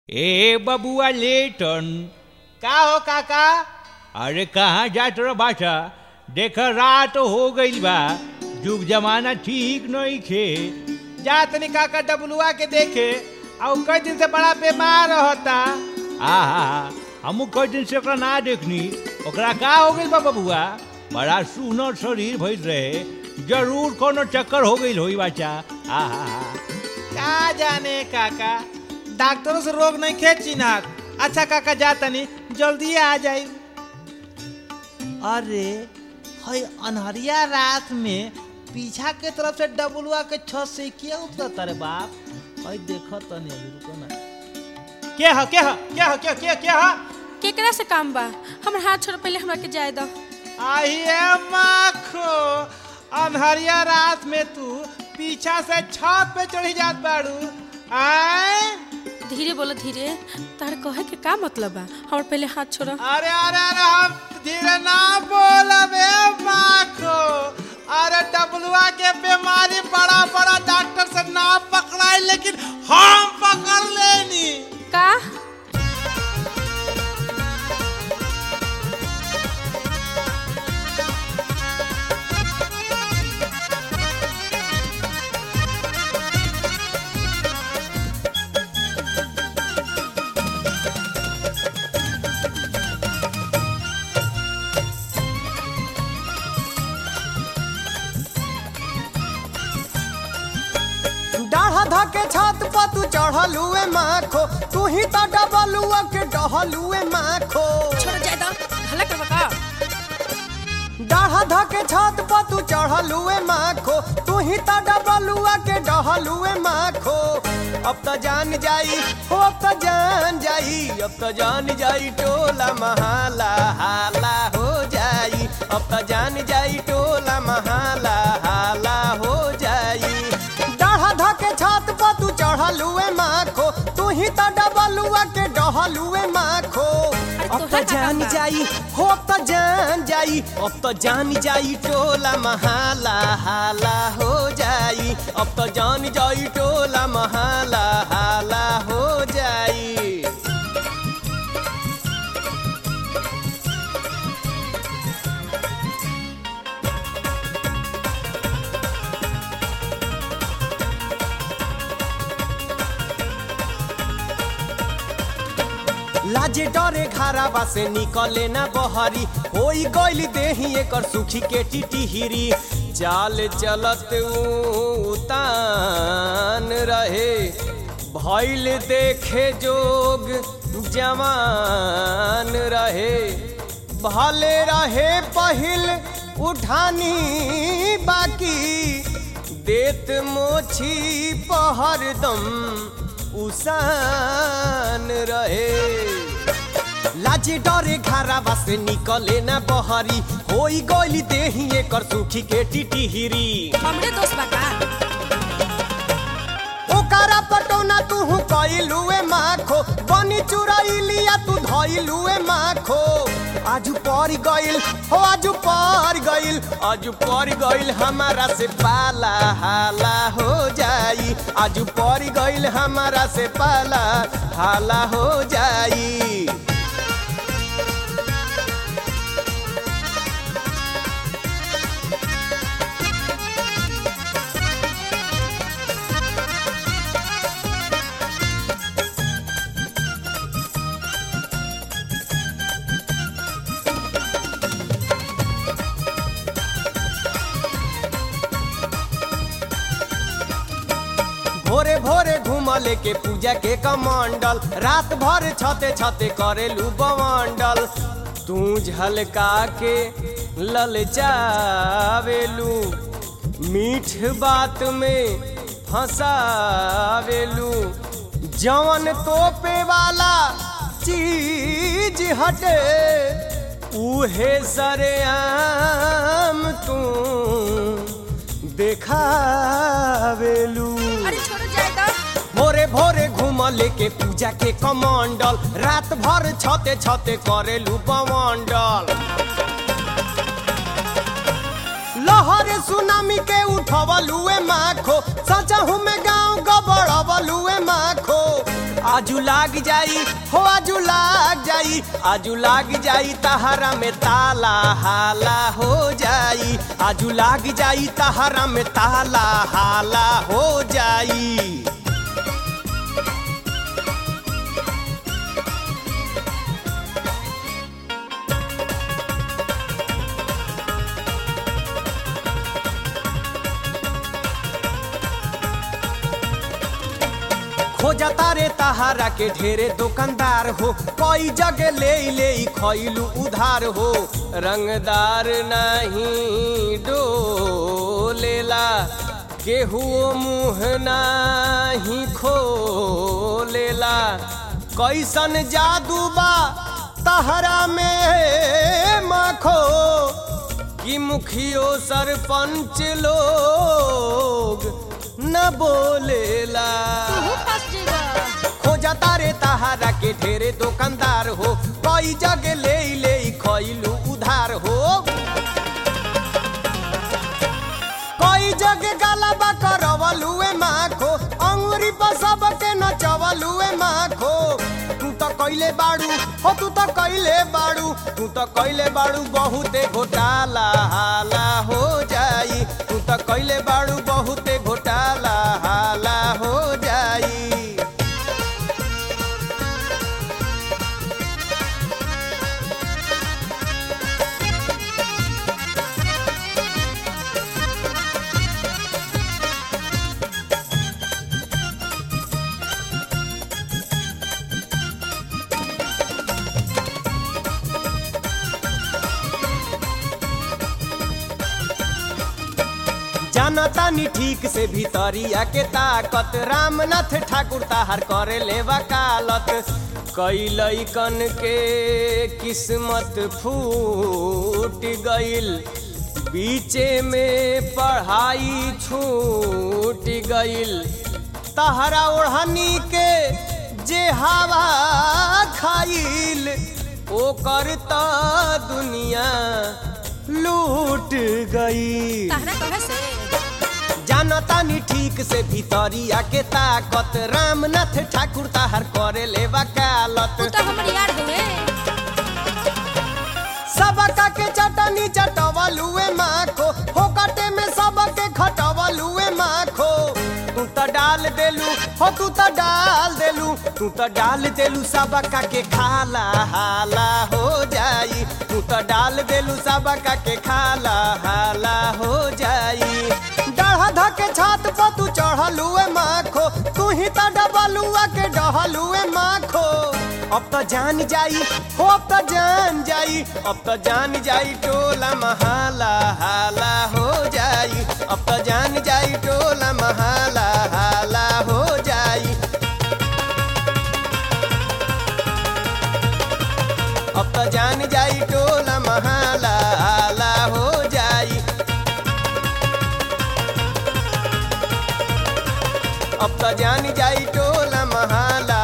ए बबुआ लेटन। का हो काका? अरे कहाँ जात रह बाटा? देख रात हो गईल बा, जुग जमाना ठीक नहीं खे। जा तनी काका डबलुआ के देखे, और कई दिन से बड़ा बीमार रहता। आहा, हमू कई दिन से ओकरा ना देखनी। ओकरा का हो गईल बा बबुआ? बड़ा सुनर शरीर भइल रहे, जरूर कोनो चक्कर हो गईल होई बाचा। आहा, का जाने काका, डॉक्टरों से रोग नहीं खे चिन्हत। अच्छा काका जा तनी, जल्दी आ जाई। अरे हई अनहरिया रात में पीछा के तरफ से डबलुआ के छत से क्या उतरता रे बाप? हई देखो तनी, अभी रुको ना। क्या ह क्या ह क्या ह क्या क्या क्या ह? केकरा से काम बा? हमर हाथ छोड़, पहले हमरा के जाए दो। आइए माखो, अनहरिया रात में तू पीछा से छत पे चढ़ी जात बाड़ू। आए धीरे बोलो, धीरे। तार कहे के का मतलब बा? हमर पहले हाथ छोड़। अरे अरे अरे हम धीरे ना बोलबे माखो। अरे डबलुआ के बीमारी बड़ा बड़ा डॉक्टर से ना पकड़ाई, लेकिन हम पकड़ लेनी। का? डाढ़ा धके छत पर तू चढ़लुए माखो, तू ही तो डबलुआ के डहलुए माखो। छोड़ जाए दो, हल्ला करबा का? डाढ़ा धके छत पर तू चढ़लुए माखो, तू ही तो डबलुआ के डहलुए माखो। अब तो जान जाई हो, अब तो जान जाई, अब तो जान जाई टोला महाला हाला हो जाई। अब तो जान जाई टोला महाला हाला हो जाई। डाढ़ा धके छत पर तू चढ़लुए माखो, तू ही तो डबलुआ के डहलुए माखो। अब तो जान जाई हो, अब तो जान जाई, अब तो जान जाई टोला महाला हाला हो जाई। अब तो जान जाई टोला महाला हाला हो जाई। लाजे डरे घराबा से निकले ना बहरी, होई गइल देही एकर सुखी के टिटिहिरी। चाल चलत उतान रहे, भइल देखे जोग जवान रहे। भले रहे पहिल उठानी बाकी, देत मोछी पहरदम उसान रहे। लाजे डरे घराबा से निकले ना बहरी, होई गइल देही एकर सुखी के टिटिहिरी। हमरे दोस्त बा का? ओकरा पटौना तू कइलुए माखो, बनी चुराइलिया तू धइलुए माखो। आजू पर गइल हो, आजू पर गइल, आजू पर गइल हमारा से पाला हाला हो जाई। आजू पर गइल हमारा से पाला हाला हो जाई। भोरे भोरे घूमले के पूजा के कमंडल, रात भर छते छते करेलू बवंडल। तू झलका के ललचावेलू, मीठ बात में फंसावेलू। जवन तोपे वाला चीज हटे, उहे सरेआम तू देखावेलू। अरे छोड़ जाए दो। भोरे भोरे घूमले के पूजा के कमंडल, रात भर छते छते करेलू बवंडल। लहरे सुनामी के उठवलुए माखो सचहु में गाँव गबड़वलुए माखो आजू लाग जाई हो आजू लाग जाई आजू लाग जाई तहरा में ताला हाला हो जाई आजू लाग जाई तहरा में ताला हाला हो जाई। खोजा तारे तहारा के ढेरे दुकानदार हो कई जगह ले खइलू उधार हो रंगदार नहीं डोलेला केहू मुँह नहीं खोलेला कैसन जादू बा तहरा में माखो कि मुखियो सरपंच लोग न बोलेला खोजा तारे तहारा के ढेरे दुकानदार हो कई जगह ले खइलू उधार हो कई जगह गलबा करवलुए माखो अंगुरी पर सबके नचवलुए माखो तू तो कइले बाड़ू हो तू तो कइले बाड़ू बहुते घोटाला हाला हो जाई तू तो कइले बाड़ू बहुते घोटाला हाला हो जाई। जानतानी ठीक से भीतरिया के ताकत रामनाथ ठाकुर ताहार करे ले वकालत कई लइकन के किस्मत फूट गइल बीचे में पढ़ाई छूट गइल तहरा ओढ़नी के जे हवा खाइल ओकर त दुनिया लूट गई। जानतानी ठीक से भीतरिया के ताकत रामनाथ ठाकुर ताहार करे ले वकालत सबका के चटनी चटवलुए माखो होकटे में सबके खटवलुए माखो तू तो डाल देलू हो तू तो डाल देलू सबका के खाला हाला हो जाई तू तो डाल देलू सबका के खाला हाला हो जाई। डढ़ा धके छात पर तू चढ़लुए माखो तू ही तो डबलुआ के डहलुए माखो अब तो जान जाई हो अब तो जान जाई टोला महाला हाला हो जाई अब तो जान जाई टोला महाला हाला हो जाई अब तो जान जाई टोला महाला हाला हो जाई अब तो जान जाई टोला महाला